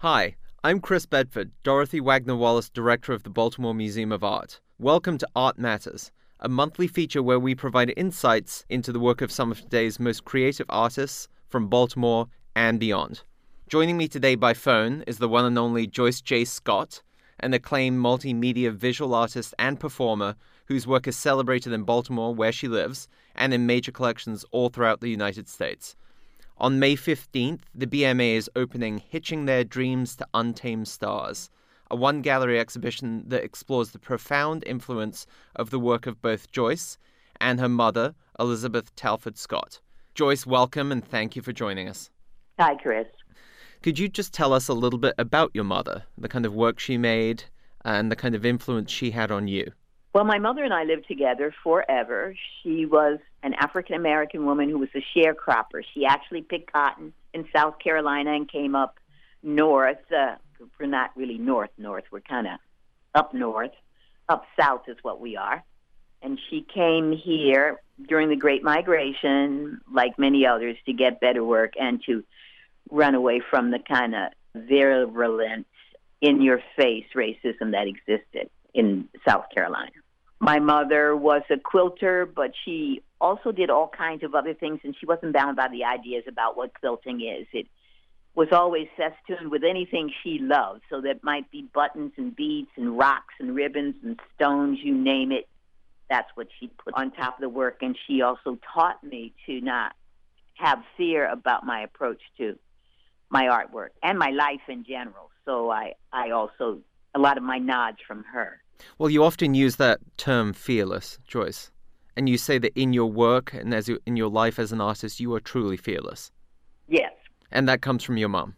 Hi, I'm Chris Bedford, Dorothy Wagner Wallace, Director of the Baltimore Museum of Art. Welcome to Art Matters, a monthly feature where we provide insights into the work of some of today's most creative artists from Baltimore and beyond. Joining me today by phone is the one and only Joyce J. Scott, an acclaimed multimedia visual artist and performer whose work is celebrated in Baltimore, where she lives, and in major collections all throughout the United States. On May 15th, the BMA is opening Hitching Their Dreams to Untamed Stars, a one-gallery exhibition that explores the profound influence of the work of both Joyce and her mother, Elizabeth Talford Scott. Joyce, welcome and thank you for joining us. Hi, Chris. Could you just tell us a little bit about your mother, the kind of work she made, and the kind of influence she had on you? Well, my mother and I lived together forever. She was an African-American woman who was a sharecropper. She actually picked cotton in South Carolina and came up north. We're not really north. We're kind of up north. Up south is what we are. And she came here during the Great Migration, like many others, to get better work and to run away from the kind of virulent, in-your-face racism that existed in South Carolina. My mother was a quilter, but she also did all kinds of other things, and she wasn't bound by the ideas about what quilting is. It was always festooned with anything she loved, so that might be buttons and beads and rocks and ribbons and stones, you name it. That's what she put on top of the work, and she also taught me to not have fear about my approach to my artwork and my life in general. So I also, a lot of my nods from her. Well, you often use that term fearless, Joyce, and you say that in your work and in your life as an artist, you are truly fearless. Yes. And that comes from your mom.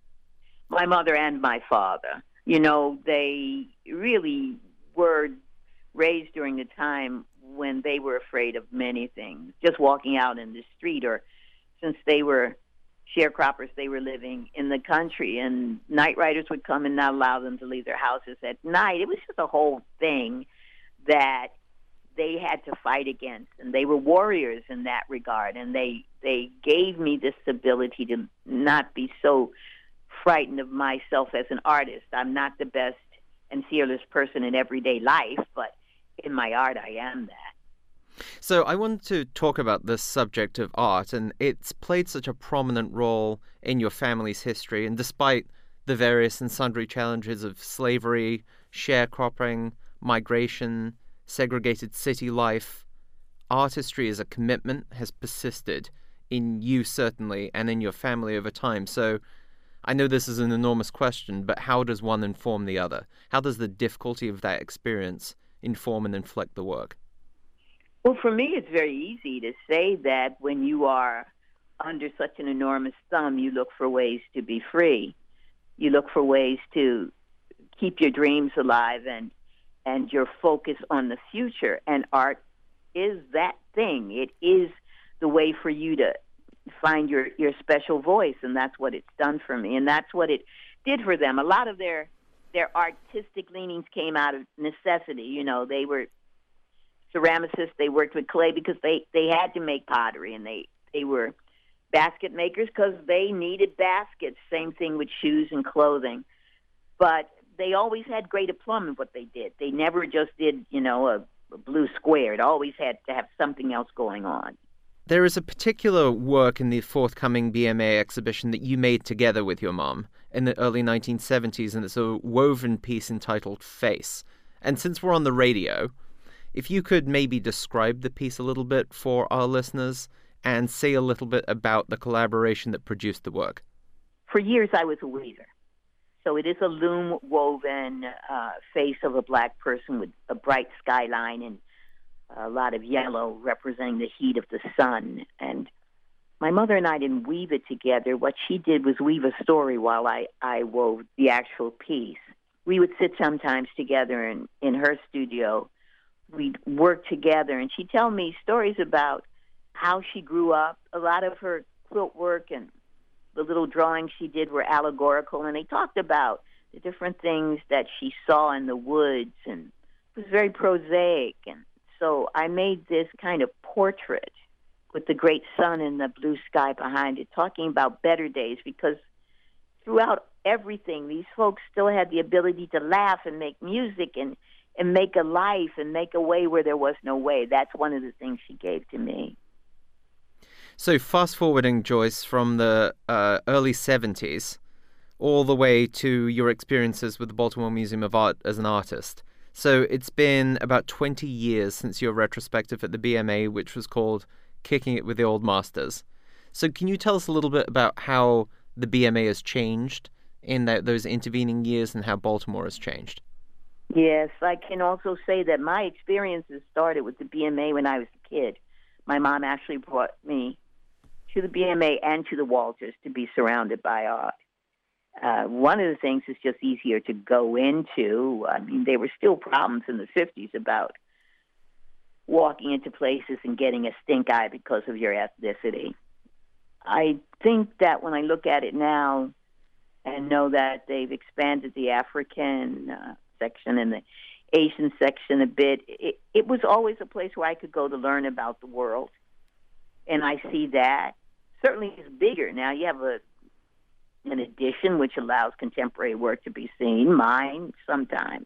My mother and my father. You know, they really were raised during the time when they were afraid of many things. Just walking out in the street, or since they were sharecroppers, they were living in the country, and night riders would come and not allow them to leave their houses at night. It was just a whole thing that they had to fight against, and they were warriors in that regard, and they gave me this ability to not be so frightened of myself as an artist. I'm not the best and fearless person in everyday life, but in my art I am that. So I wanted to talk about this subject of art, and it's played such a prominent role in your family's history, and despite the various and sundry challenges of slavery, sharecropping, migration, segregated city life, artistry as a commitment has persisted in you certainly and in your family over time. So I know this is an enormous question, but how does one inform the other? How does the difficulty of that experience inform and inflect the work? Well, for me, it's very easy to say that when you are under such an enormous thumb, you look for ways to be free. You look for ways to keep your dreams alive and your focus on the future. And art is that thing. It is the way for you to find your special voice, and that's what it's done for me, and that's what it did for them. A lot of their artistic leanings came out of necessity. You know, they were ceramicists. They worked with clay because they had to make pottery, and they were basket makers because they needed baskets. Same thing with shoes and clothing. But they always had great aplomb in what they did. They never just did, a blue square. It always had to have something else going on. There is a particular work in the forthcoming BMA exhibition that you made together with your mom in the early 1970s, and it's a woven piece entitled Face. And since we're on the radio, if you could maybe describe the piece a little bit for our listeners and say a little bit about the collaboration that produced the work. For years, I was a weaver. So it is a loom-woven face of a black person with a bright skyline and a lot of yellow representing the heat of the sun. And my mother and I didn't weave it together. What she did was weave a story while I wove the actual piece. We would sit sometimes together in her studio. We'd work together, and she'd tell me stories about how she grew up. A lot of her quilt work and the little drawings she did were allegorical, and they talked about the different things that she saw in the woods, and it was very prosaic. And so I made this kind of portrait with the great sun and the blue sky behind it, talking about better days, because throughout everything. These folks still had the ability to laugh and make music and make a life and make a way where there was no way. That's one of the things she gave to me. So fast forwarding, Joyce, from the early 70s all the way to your experiences with the Baltimore Museum of Art as an artist. So it's been about 20 years since your retrospective at the BMA, which was called Kicking It with the Old Masters. So can you tell us a little bit about how the BMA has changed in those intervening years and how Baltimore has changed? Yes, I can also say that my experiences started with the BMA when I was a kid. My mom actually brought me to the BMA and to the Walters to be surrounded by art. One of the things is just easier to go into. I mean, there were still problems in the 50s about walking into places and getting a stink eye because of your ethnicity. I think that when I look at it now and know that they've expanded the African section and the Asian section a bit, it was always a place where I could go to learn about the world. And I see that. Certainly it's bigger. Now you have an edition which allows contemporary work to be seen, mine sometimes.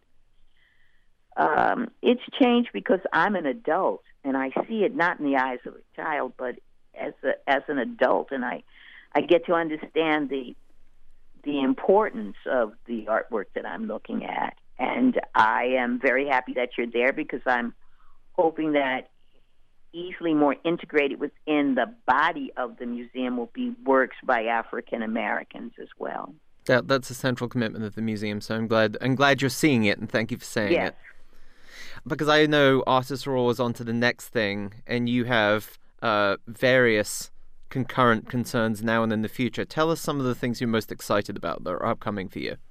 It's changed because I'm an adult, and I see it not in the eyes of a child, but as an adult, and I get to understand the importance of the artwork that I'm looking at. And I am very happy that you're there because I'm hoping that easily more integrated within the body of the museum will be works by African Americans as well. That's a central commitment of the museum, so I'm glad you're seeing it, and thank you for saying it. Because I know artists are always on to the next thing, and you have various concurrent concerns now and in the future. Tell us some of the things you're most excited about that are upcoming for you.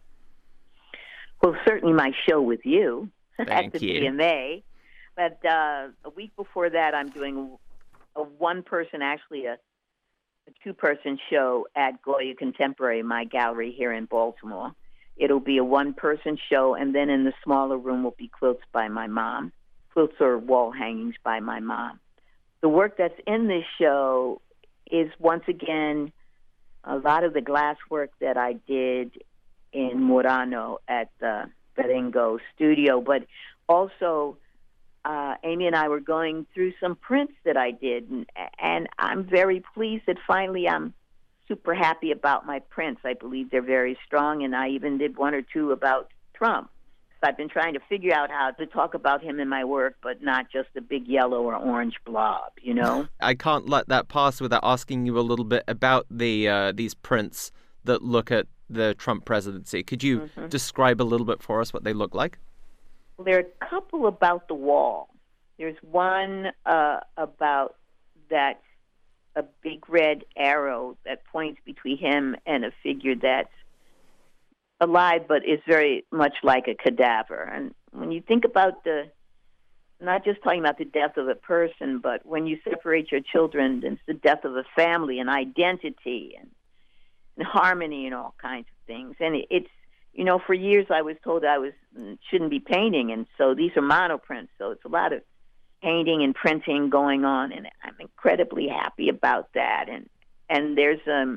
Well, certainly my show with you at the BMA. But a week before that, I'm doing a one-person, actually a two-person show at Goya Contemporary, my gallery here in Baltimore. It'll be a one-person show, and then in the smaller room will be quilts by my mom, quilts or wall hangings by my mom. The work that's in this show is, once again, a lot of the glass work that I did in Murano at the Berengo studio, but also Amy and I were going through some prints that I did, and I'm very pleased that finally I'm super happy about my prints. I believe they're very strong, and I even did one or two about Trump. So I've been trying to figure out how to talk about him in my work, but not just a big yellow or orange blob, you know? I can't let that pass without asking you a little bit about these prints that look at the Trump presidency. Could you describe a little bit for us what they look like? Well, there are a couple about the wall. There's one about that, a big red arrow that points between him and a figure that's alive but is very much like a cadaver. And when you think about not just talking about the death of a person, but when you separate your children, it's the death of a family and identity and harmony and all kinds of things. And it's, you know, for years I was told I shouldn't be painting, and so these are monoprints, so it's a lot of painting and printing going on, and I'm incredibly happy about that. And there's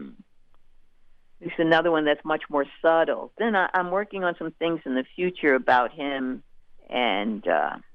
another one that's much more subtle. Then I'm working on some things in the future about him and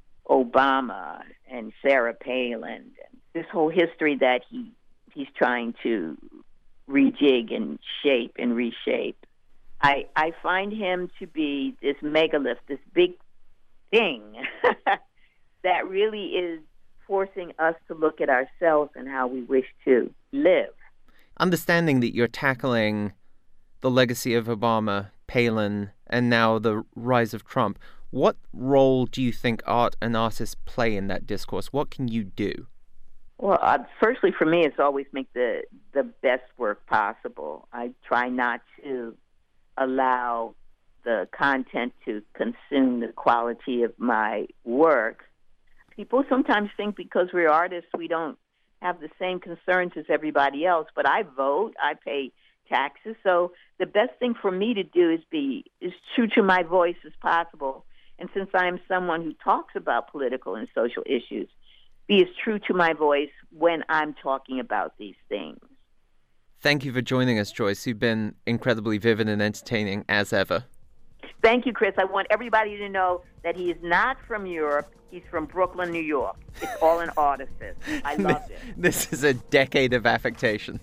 Obama and Sarah Palin, and this whole history that he's trying to rejig and shape and reshape. I find him to be this megalith, this big thing that really is forcing us to look at ourselves and how we wish to live. Understanding that you're tackling the legacy of Obama, Palin, and now the rise of Trump, what role do you think art and artists play in that discourse? What can you do? Well, firstly, for me, it's always make the best work possible. I try not to allow the content to consume the quality of my work. People sometimes think because we're artists, we don't have the same concerns as everybody else, but I vote, I pay taxes, so the best thing for me to do is be as true to my voice as possible. And since I am someone who talks about political and social issues, be as true to my voice when I'm talking about these things. Thank you for joining us, Joyce. You've been incredibly vivid and entertaining as ever. Thank you, Chris. I want everybody to know that he is not from Europe. He's from Brooklyn, New York. It's all an artifice. I love it. This is a decade of affectation.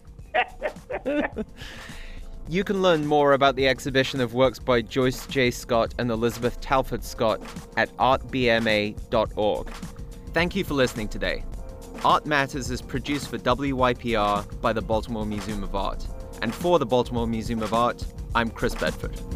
You can learn more about the exhibition of works by Joyce J. Scott and Elizabeth Talford Scott at artbma.org. Thank you for listening today. Art Matters is produced for WYPR by the Baltimore Museum of Art. And for the Baltimore Museum of Art, I'm Chris Bedford.